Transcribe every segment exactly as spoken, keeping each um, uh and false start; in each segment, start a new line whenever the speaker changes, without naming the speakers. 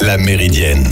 La Méridienne.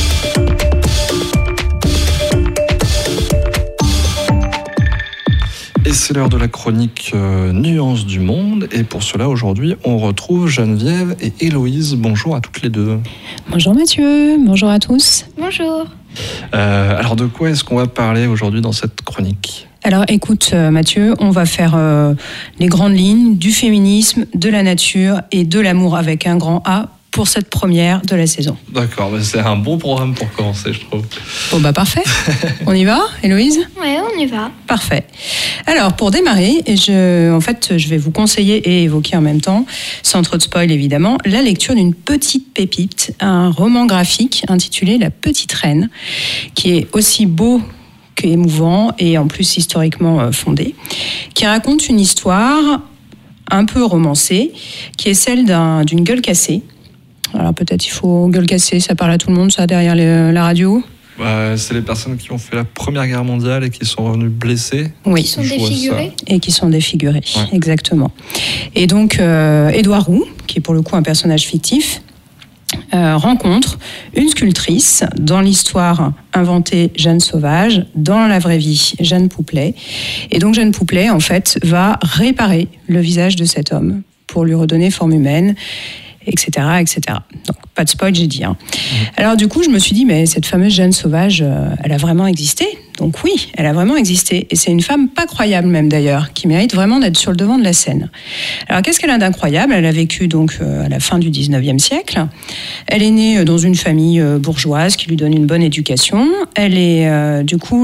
Et c'est l'heure de la chronique euh, Nuances du Monde. Et pour cela, aujourd'hui, on retrouve Geneviève et Héloïse. Bonjour à toutes les deux.
Bonjour Mathieu, bonjour à tous.
Bonjour.
Euh, alors, de quoi est-ce qu'on va parler aujourd'hui dans cette chronique ?
Alors écoute euh, Mathieu, on va faire euh, les grandes lignes du féminisme, de la nature et de l'amour avec un grand A pour cette première de la saison.
D'accord, bah c'est un bon programme pour commencer, je trouve.
Bon bah parfait. On y va, Héloïse ?
Ouais, on y va.
Parfait. Alors pour démarrer, je, en fait, je vais vous conseiller et évoquer en même temps, sans trop de spoil évidemment, la lecture d'une petite pépite, un roman graphique intitulé La Petite Reine, qui est aussi beau émouvant et en plus historiquement fondé, qui raconte une histoire un peu romancée, qui est celle d'un, d'une gueule cassée. Alors peut-être il faut gueule cassée, ça parle à tout le monde, ça, derrière les, la radio.
Bah, c'est les personnes qui ont fait la Première Guerre mondiale et qui sont revenues blessées.
Oui.
Qui sont défigurées.
Et qui sont défigurées,
ouais.
Exactement. Et donc, euh, Édouard Roux, qui est pour le coup un personnage fictif, Euh, rencontre une sculptrice dans l'histoire inventée Jeanne Sauvage, dans la vraie vie Jeanne Pouplet. Et donc Jeanne Pouplet, en fait, va réparer le visage de cet homme pour lui redonner forme humaine, et cetera, et cetera. Donc pas de spoil, j'ai dit. Hein. Mmh. Alors du coup, je me suis dit, mais cette fameuse Jeanne Sauvage, euh, elle a vraiment existé ? Donc oui, elle a vraiment existé. Et c'est une femme pas croyable même d'ailleurs, qui mérite vraiment d'être sur le devant de la scène. Alors qu'est-ce qu'elle a d'incroyable ? Elle a vécu donc euh, à la fin du dix-neuvième siècle. Elle est née dans une famille euh, bourgeoise qui lui donne une bonne éducation. Elle est euh, du coup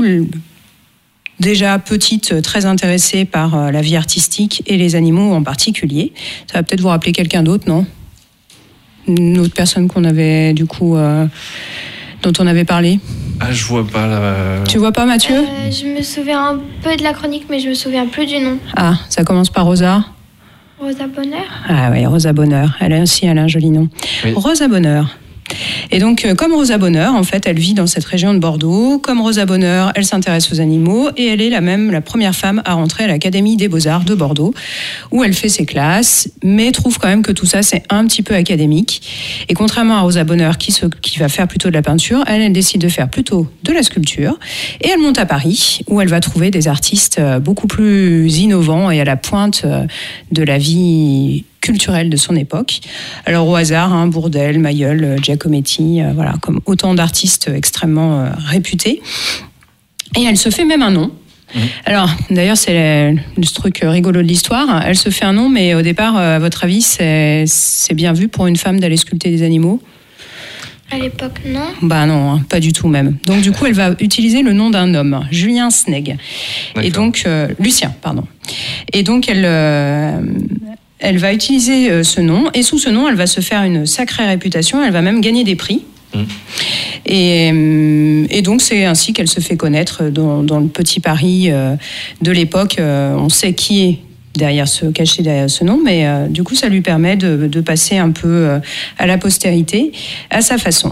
déjà petite, très intéressée par euh, la vie artistique et les animaux en particulier. Ça va peut-être vous rappeler quelqu'un d'autre, non ? Une autre personne qu'on avait du coup euh, dont on avait parlé.
Ah, je vois pas la...
Tu vois pas, Mathieu ?
euh, Je me souviens un peu de la chronique, mais je me souviens plus du nom.
Ah, ça commence par Rosa.
Rosa Bonheur.
Ah oui, Rosa Bonheur. Elle a aussi elle a un joli nom. Oui. Rosa Bonheur. Et donc, comme Rosa Bonheur, en fait, elle vit dans cette région de Bordeaux. Comme Rosa Bonheur, elle s'intéresse aux animaux et elle est la même la première femme à rentrer à l'Académie des Beaux-Arts de Bordeaux, où elle fait ses classes, mais trouve quand même que tout ça, c'est un petit peu académique. Et contrairement à Rosa Bonheur, qui, se, qui va faire plutôt de la peinture, elle, elle décide de faire plutôt de la sculpture. Et elle monte à Paris, où elle va trouver des artistes beaucoup plus innovants et à la pointe de la vie culturelle de son époque. Alors au hasard, hein, Bourdelle, Mayol, Giacometti, euh, voilà, comme autant d'artistes extrêmement euh, réputés. Et elle se fait même un nom. Mmh. Alors d'ailleurs, c'est le, le truc rigolo de l'histoire. Elle se fait un nom, mais au départ, à votre avis, c'est, c'est bien vu pour une femme d'aller sculpter des animaux ?
À l'époque, non ?
Bah non, hein, pas du tout même. Donc du coup, elle va utiliser le nom d'un homme, Julien Sneg. D'accord. Et donc, euh, Lucien, pardon. Et donc, elle... Euh, Elle va utiliser ce nom et sous ce nom, elle va se faire une sacrée réputation. Elle va même gagner des prix. Mmh. Et, et donc, c'est ainsi qu'elle se fait connaître dans, dans le petit Paris de l'époque. On sait qui est derrière ce, caché derrière ce nom, mais euh, du coup, ça lui permet de, de passer un peu à la postérité, à sa façon.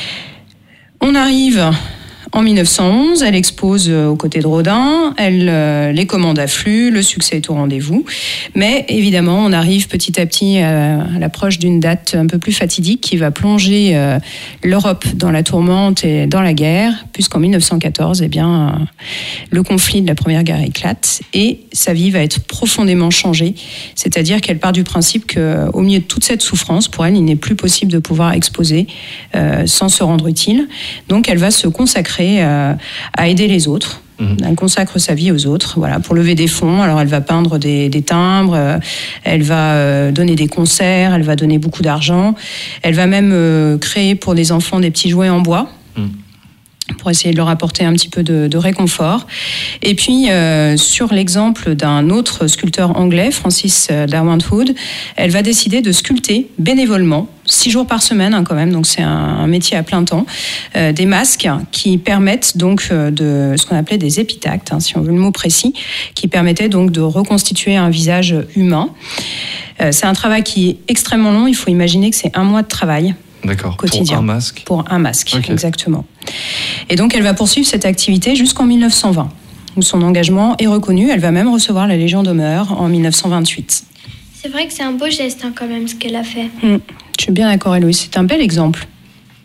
On arrive... En dix-neuf cent onze, elle expose aux côtés de Rodin, elle, euh, les commandes affluent, le succès est au rendez-vous. Mais évidemment, on arrive petit à petit à, à l'approche d'une date un peu plus fatidique qui va plonger euh, l'Europe dans la tourmente et dans la guerre, puisqu'en dix-neuf cent quatorze, eh bien, euh, le conflit de la Première Guerre éclate et sa vie va être profondément changée. C'est-à-dire qu'elle part du principe qu'au milieu de toute cette souffrance, pour elle, il n'est plus possible de pouvoir exposer euh, sans se rendre utile. Donc, elle va se consacrer à aider les autres. Mmh. Elle consacre sa vie aux autres, voilà, pour lever des fonds. Alors elle va peindre des, des timbres, euh, elle va euh, donner des concerts, elle va donner beaucoup d'argent. Elle va même euh, créer pour des enfants des petits jouets en bois. Mmh. Pour essayer de leur apporter un petit peu de, de réconfort. Et puis, euh, sur l'exemple d'un autre sculpteur anglais, Francis Darwin-Hood, elle va décider de sculpter bénévolement, six jours par semaine hein, quand même, donc c'est un, un métier à plein temps, euh, des masques qui permettent donc euh, de ce qu'on appelait des épitactes, hein, si on veut le mot précis, qui permettaient donc de reconstituer un visage humain. Euh, c'est un travail qui est extrêmement long, il faut imaginer que c'est un mois de travail.
D'accord,
quotidien.
Pour un masque
Pour un masque,
okay.
Exactement. Et donc, elle va poursuivre cette activité jusqu'en dix-neuf cent vingt, où son engagement est reconnu. Elle va même recevoir la Légion d'honneur en dix-neuf cent vingt-huit.
C'est vrai que c'est un beau geste, hein, quand même, ce qu'elle a fait.
Mmh. Je suis bien d'accord, Héloïse. C'est un bel exemple.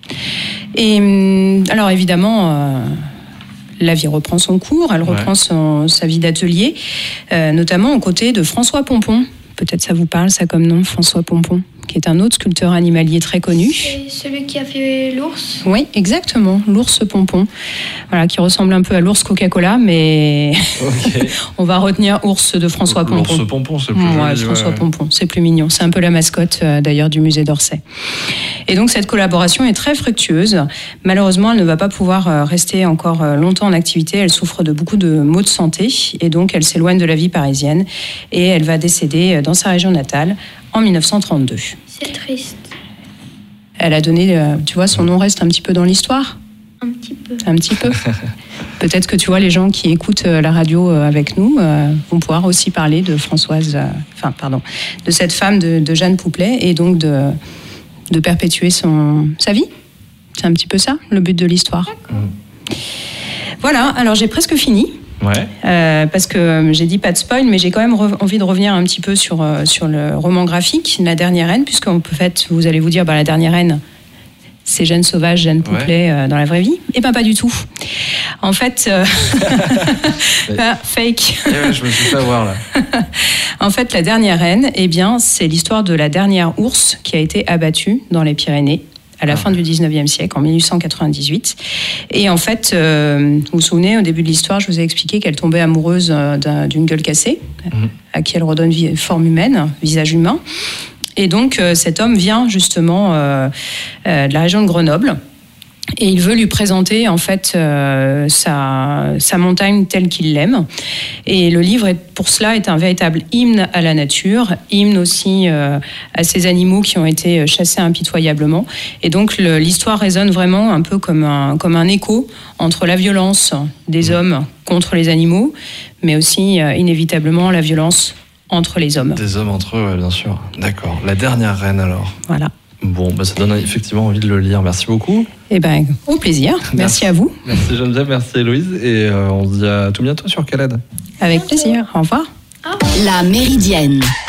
Et alors évidemment, euh, la vie reprend son cours, elle reprend ouais. son, sa vie d'atelier, euh, notamment aux côtés de François Pompon. Peut-être ça vous parle, ça comme nom, François Pompon, qui est un autre sculpteur animalier très connu.
C'est celui qui a fait l'ours ?
Oui, exactement, l'ours Pompon, voilà, qui ressemble un peu à l'ours Coca-Cola, mais okay. on va retenir ours de François Pompon.
L'ours Pompon, c'est plus
ouais,
joli.
François
ouais.
Pompon, c'est plus mignon. C'est un peu la mascotte euh, d'ailleurs du musée d'Orsay. Et donc cette collaboration est très fructueuse. Malheureusement, elle ne va pas pouvoir euh, rester encore euh, longtemps en activité. Elle souffre de beaucoup de maux de santé et donc elle s'éloigne de la vie parisienne et elle va décéder euh, dans sa région natale en dix-neuf cent trente-deux.
C'est triste.
Elle a donné, tu vois, son nom reste un petit peu dans l'histoire.
Un petit peu.
Un petit peu. Peut-être que tu vois, les gens qui écoutent la radio avec nous euh, vont pouvoir aussi parler de Françoise, euh, enfin, pardon, de cette femme de, de Jeanne Pouplet et donc de, de perpétuer son, sa vie. C'est un petit peu ça, le but de l'histoire. Mmh. Voilà, alors j'ai presque fini.
Ouais.
Euh, parce que j'ai dit pas de spoil, mais j'ai quand même re- envie de revenir un petit peu sur, euh, sur le roman graphique, La Dernière Reine, puisque en fait, vous allez vous dire, bah, La Dernière Reine, c'est Jeanne Sauvage, Jeanne Pouplet ouais. euh, dans la vraie vie. Et ben pas du tout. En fait, euh... ah, fake.
Ouais, je me suis fait avoir là.
En fait, La Dernière Reine, eh bien, c'est l'histoire de la dernière ours qui a été abattue dans les Pyrénées à la ah. fin du dix-neuvième siècle, en mille huit cent quatre-vingt-dix-huit. Et en fait, euh, vous vous souvenez, au début de l'histoire, je vous ai expliqué qu'elle tombait amoureuse d'un, d'une gueule cassée, mmh. à qui elle redonne vie, forme humaine, visage humain. Et donc, euh, cet homme vient justement euh, euh, de la région de Grenoble. Et il veut lui présenter en fait euh, sa, sa montagne telle qu'il l'aime. Et le livre, est, pour cela, est un véritable hymne à la nature, hymne aussi euh, à ces animaux qui ont été chassés impitoyablement. Et donc le, l'histoire résonne vraiment un peu comme un, comme un écho entre la violence des hommes contre les animaux, mais aussi euh, inévitablement la violence entre les hommes.
Des hommes entre eux, ouais, bien sûr. D'accord. La Dernière Reine alors.
Voilà.
Bon, bah ça donne effectivement envie de le lire. Merci beaucoup.
Eh ben, au plaisir. Merci, merci à vous.
Merci Geneviève, merci Héloïse. Et euh, on se dit à tout bientôt sur Caled.
Avec plaisir. Au revoir.
La Méridienne